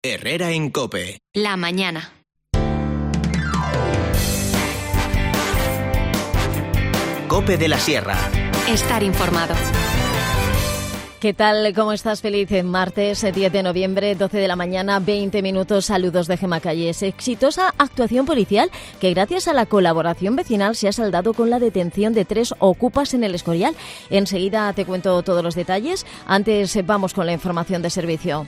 Herrera en COPE. La mañana. COPE de la Sierra. Estar informado. ¿Qué tal? ¿Cómo estás? Feliz martes, 10 de noviembre, 12 de la mañana, 20 minutos. Saludos de Gemma Calles. Exitosa actuación policial que gracias a la colaboración vecinal se ha saldado con la detención de 3 ocupas en el Escorial. Enseguida te cuento todos los detalles. Antes vamos con la información de servicio.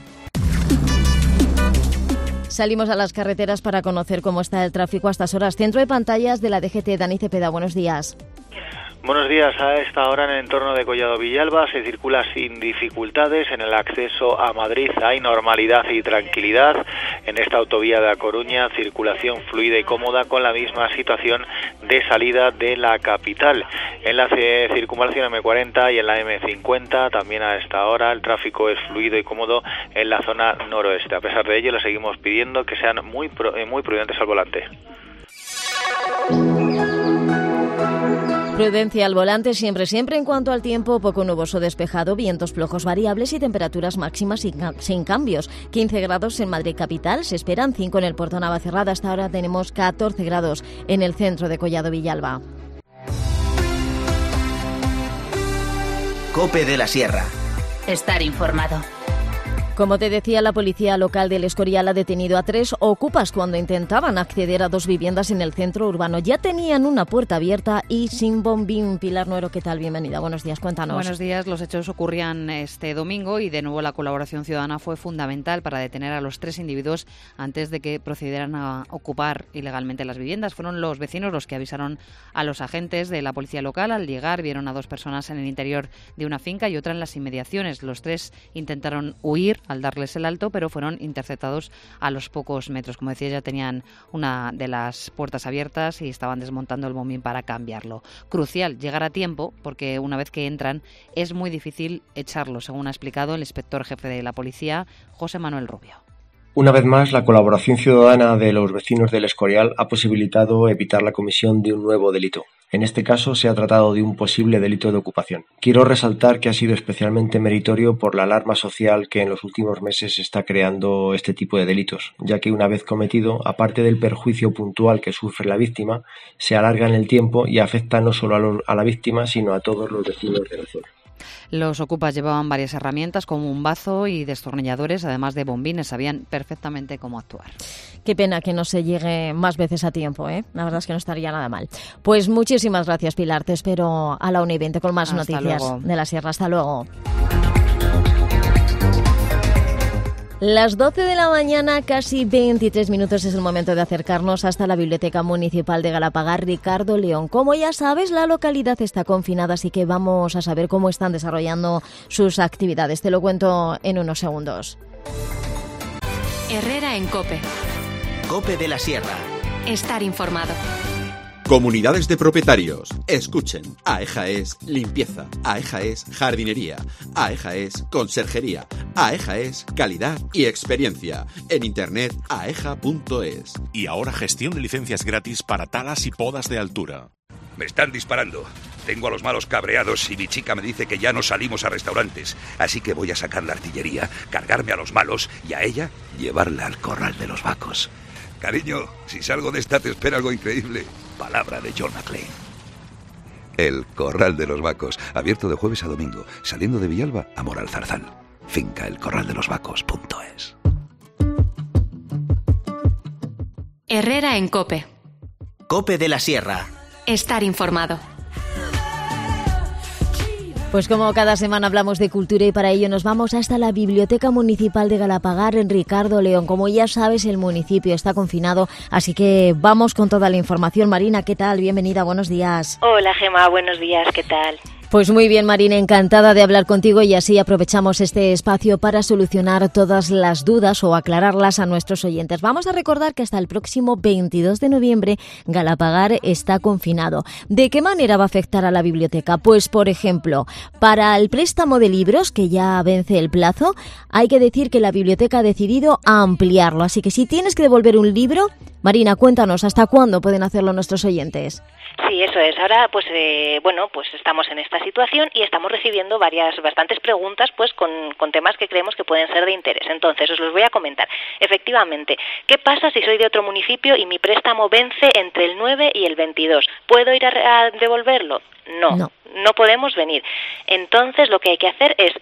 Salimos a las carreteras para conocer cómo está el tráfico a estas horas. Centro de pantallas de la DGT, Dani Cepeda, buenos días. Buenos días. A esta hora en el entorno de Collado Villalba se circula sin dificultades. En el acceso a Madrid hay normalidad y tranquilidad. En esta autovía de A Coruña, circulación fluida y cómoda con la misma situación de salida de la capital. En la circunvalación M40 y en la M50 también a esta hora el tráfico es fluido y cómodo en la zona noroeste. A pesar de ello, le seguimos pidiendo que sean muy prudentes al volante. Prudencia al volante siempre en cuanto al tiempo, poco nuboso despejado, vientos flojos variables y temperaturas máximas sin cambios. 15 grados en Madrid capital, se esperan 5 en el Puerto Navacerrada. Hasta ahora tenemos 14 grados en el centro de Collado Villalba. COPE de la Sierra. Estar informado. Como te decía, la policía local del Escorial ha detenido a 3 ocupas cuando intentaban acceder a 2 viviendas en el centro urbano. Ya tenían una puerta abierta y sin bombín. Pilar Nuero, ¿qué tal? Bienvenida. Buenos días, cuéntanos. Buenos días. Los hechos ocurrían este domingo y de nuevo la colaboración ciudadana fue fundamental para detener a los 3 individuos antes de que procedieran a ocupar ilegalmente las viviendas. Fueron los vecinos los que avisaron a los agentes de la policía local. Al llegar vieron a 2 personas en el interior de una finca y otra en las inmediaciones. Los 3 intentaron huir al darles el alto, pero fueron interceptados a los pocos metros. Como decía, ya tenían una de las puertas abiertas y estaban desmontando el bombín para cambiarlo. Crucial llegar a tiempo, porque una vez que entran es muy difícil echarlo, según ha explicado el inspector jefe de la policía, José Manuel Rubio. Una vez más, la colaboración ciudadana de los vecinos del Escorial ha posibilitado evitar la comisión de un nuevo delito. En este caso se ha tratado de un posible delito de ocupación. Quiero resaltar que ha sido especialmente meritorio por la alarma social que en los últimos meses está creando este tipo de delitos, ya que una vez cometido, aparte del perjuicio puntual que sufre la víctima, se alarga en el tiempo y afecta no solo a la víctima, sino a todos los vecinos de la zona. Los ocupas llevaban varias herramientas como un bazo y destornilladores, además de bombines, sabían perfectamente cómo actuar. Qué pena que no se llegue más veces a tiempo, ¿eh? La verdad es que no estaría nada mal. Pues muchísimas gracias, Pilar. Te espero a la 1:20 con más noticias de la Sierra. Hasta luego. Las 12 de la mañana, casi 23 minutos, es el momento de acercarnos hasta la Biblioteca Municipal de Galapagar Ricardo León. Como ya sabes, la localidad está confinada, así que vamos a saber cómo están desarrollando sus actividades. Te lo cuento en unos segundos. Herrera en COPE. COPE de la Sierra. Estar informado. Comunidades de propietarios. Escuchen. AEJA es limpieza. AEJA es jardinería. AEJA es conserjería. AEJA es calidad y experiencia. En internet aeja.es. Y ahora gestión de licencias gratis para talas y podas de altura. Me están disparando. Tengo a los malos cabreados y mi chica me dice que ya no salimos a restaurantes. Así que voy a sacar la artillería, cargarme a los malos y a ella llevarla al corral de los vacos. Cariño, si salgo de esta te espera algo increíble. Palabra de John McClane. El Corral de los Vacos, abierto de jueves a domingo, saliendo de Villalba a Moral Zarzal. Finca elcorraldelosvacos.es. Herrera en COPE. COPE de la Sierra. Estar informado. Pues como cada semana hablamos de cultura y para ello nos vamos hasta la Biblioteca Municipal de Galapagar en Ricardo León. Como ya sabes, el municipio está confinado, así que vamos con toda la información. Marina, ¿qué tal? Bienvenida, buenos días. Hola Gemma, buenos días, ¿qué tal? Pues muy bien, Marina, encantada de hablar contigo y así aprovechamos este espacio para solucionar todas las dudas o aclararlas a nuestros oyentes. Vamos a recordar que hasta el próximo 22 de noviembre Galapagar está confinado. ¿De qué manera va a afectar a la biblioteca? Pues, por ejemplo, para el préstamo de libros, que ya vence el plazo, hay que decir que la biblioteca ha decidido ampliarlo. Así que si tienes que devolver un libro, Marina, cuéntanos, ¿hasta cuándo pueden hacerlo nuestros oyentes? Sí, eso es. Ahora, pues estamos en esta situación y estamos recibiendo bastantes preguntas, pues con temas que creemos que pueden ser de interés. Entonces, os los voy a comentar. Efectivamente, ¿qué pasa si soy de otro municipio y mi préstamo vence entre el 9 y el 22? ¿Puedo ir a devolverlo? No podemos venir. Entonces, lo que hay que hacer es,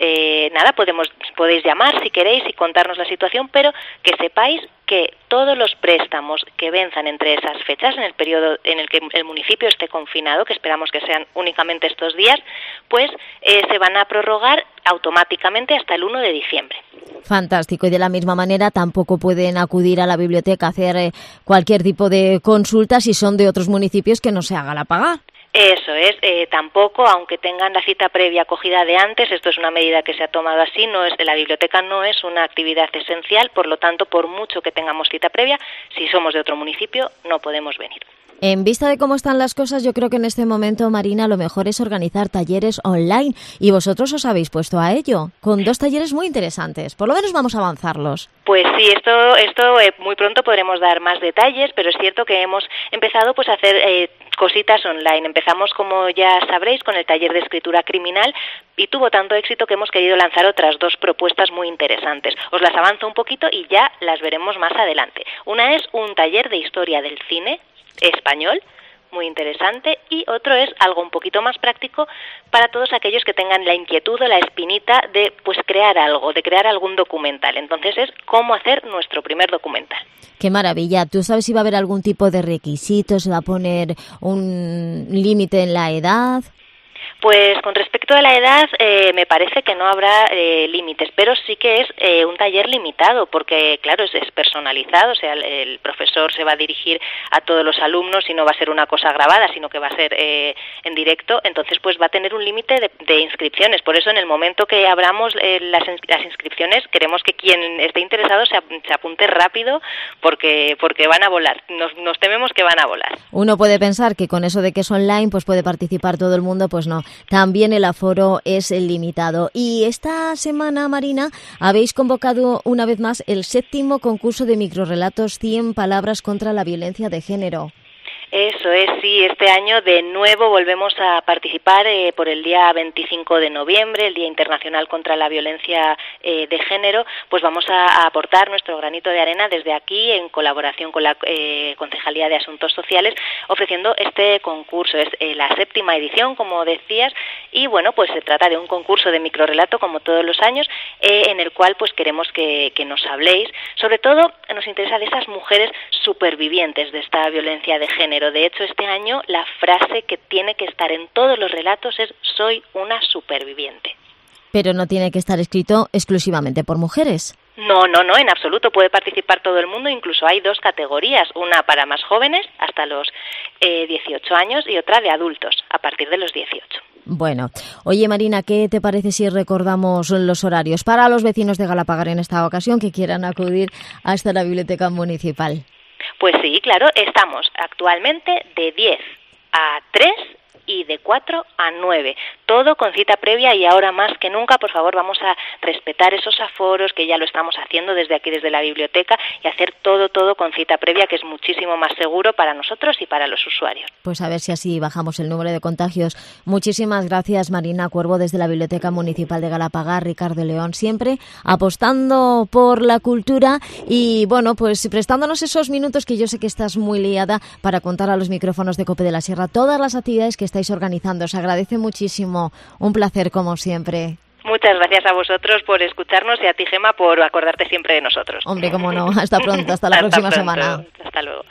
podéis llamar si queréis y contarnos la situación, pero que sepáis que todos los préstamos que venzan entre esas fechas, en el periodo en el que el municipio esté confinado, que esperamos que sean únicamente estos días, pues se van a prorrogar automáticamente hasta el 1 de diciembre. Fantástico. Y de la misma manera tampoco pueden acudir a la biblioteca a hacer cualquier tipo de consulta si son de otros municipios que no se haga la pagar. Eso es, tampoco, aunque tengan la cita previa cogida de antes, esto es una medida que se ha tomado así, la biblioteca no es una actividad esencial, por lo tanto, por mucho que tengamos cita previa, si somos de otro municipio, no podemos venir. En vista de cómo están las cosas, yo creo que en este momento, Marina, lo mejor es organizar talleres online, y vosotros os habéis puesto a ello, con 2 talleres muy interesantes. Por lo menos vamos a avanzarlos. Pues sí, esto muy pronto podremos dar más detalles, pero es cierto que hemos empezado pues a hacer cositas online. Empezamos, como ya sabréis, con el taller de escritura criminal y tuvo tanto éxito que hemos querido lanzar otras 2 propuestas muy interesantes. Os las avanzo un poquito y ya las veremos más adelante. Una es un taller de historia del cine español, muy interesante, y otro es algo un poquito más práctico para todos aquellos que tengan la inquietud o la espinita de crear algo, de crear algún documental. Entonces es cómo hacer nuestro primer documental. ¡Qué maravilla! ¿Tú sabes si va a haber algún tipo de requisitos? ¿Se va a poner un límite en la edad? Pues con respecto a la edad, me parece que no habrá límites, pero sí que es un taller limitado, porque claro, es personalizado, o sea, el profesor se va a dirigir a todos los alumnos y no va a ser una cosa grabada, sino que va a ser en directo, entonces pues va a tener un límite de inscripciones. Por eso en el momento que abramos las inscripciones, queremos que quien esté interesado se apunte rápido, porque van a volar, nos tememos que van a volar. Uno puede pensar que con eso de que es online, pues puede participar todo el mundo, pues no. También el aforo es limitado. Y esta semana, Marina, habéis convocado una vez más el 7º concurso de microrrelatos 100 palabras contra la violencia de género. Eso es, sí, este año de nuevo volvemos a participar por el día 25 de noviembre, el Día Internacional contra la Violencia de Género, pues vamos a aportar nuestro granito de arena desde aquí en colaboración con la Concejalía de Asuntos Sociales, ofreciendo este concurso. Es la 7ª edición, como decías, y bueno, pues se trata de un concurso de microrrelato como todos los años, en el cual pues queremos que nos habléis. Sobre todo nos interesa de esas mujeres supervivientes de esta violencia de género. De hecho, este año la frase que tiene que estar en todos los relatos es «soy una superviviente». Pero no tiene que estar escrito exclusivamente por mujeres. No, en absoluto. Puede participar todo el mundo. Incluso hay 2 categorías, una para más jóvenes, hasta los 18 años, y otra de adultos, a partir de los 18. Bueno, oye Marina, ¿qué te parece si recordamos los horarios para los vecinos de Galapagar en esta ocasión que quieran acudir hasta la biblioteca municipal? Pues sí, claro, estamos actualmente de 10 a 3 y de 4 a 9. Todo con cita previa, y ahora más que nunca, por favor, vamos a respetar esos aforos, que ya lo estamos haciendo desde aquí, desde la biblioteca, y hacer todo con cita previa, que es muchísimo más seguro para nosotros y para los usuarios. Pues a ver si así bajamos el número de contagios. Muchísimas gracias, Marina Cuervo, desde la Biblioteca Municipal de Galapagar. Ricardo León, siempre apostando por la cultura y, bueno, pues prestándonos esos minutos que yo sé que estás muy liada para contar a los micrófonos de COPE de la Sierra todas las actividades que estáis organizando. Os agradece muchísimo. Un placer, como siempre. Muchas gracias a vosotros por escucharnos y a ti, Gemma, por acordarte siempre de nosotros. Hombre, cómo no. Hasta pronto. Hasta la próxima semana. Hasta luego.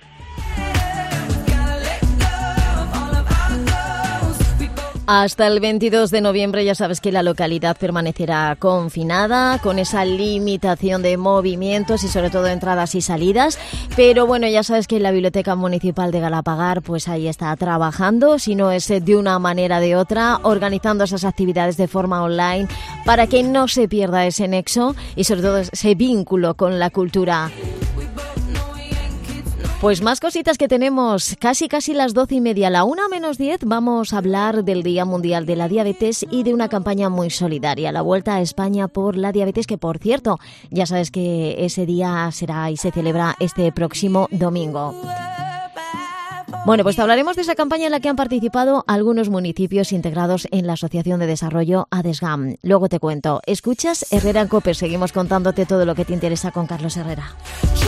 Hasta el 22 de noviembre ya sabes que la localidad permanecerá confinada con esa limitación de movimientos y sobre todo entradas y salidas, pero bueno, ya sabes que la Biblioteca Municipal de Galapagar pues ahí está trabajando, si no es de una manera de otra, organizando esas actividades de forma online para que no se pierda ese nexo y sobre todo ese vínculo con la cultura. Pues más cositas que tenemos, casi las 12:30, a la 1:10 vamos a hablar del Día Mundial de la Diabetes y de una campaña muy solidaria, la Vuelta a España por la Diabetes, que por cierto, ya sabes que ese día será y se celebra este próximo domingo. Bueno, pues hablaremos de esa campaña en la que han participado algunos municipios integrados en la Asociación de Desarrollo ADESGAM. Luego te cuento. Escuchas Herrera en COPE, seguimos contándote todo lo que te interesa con Carlos Herrera.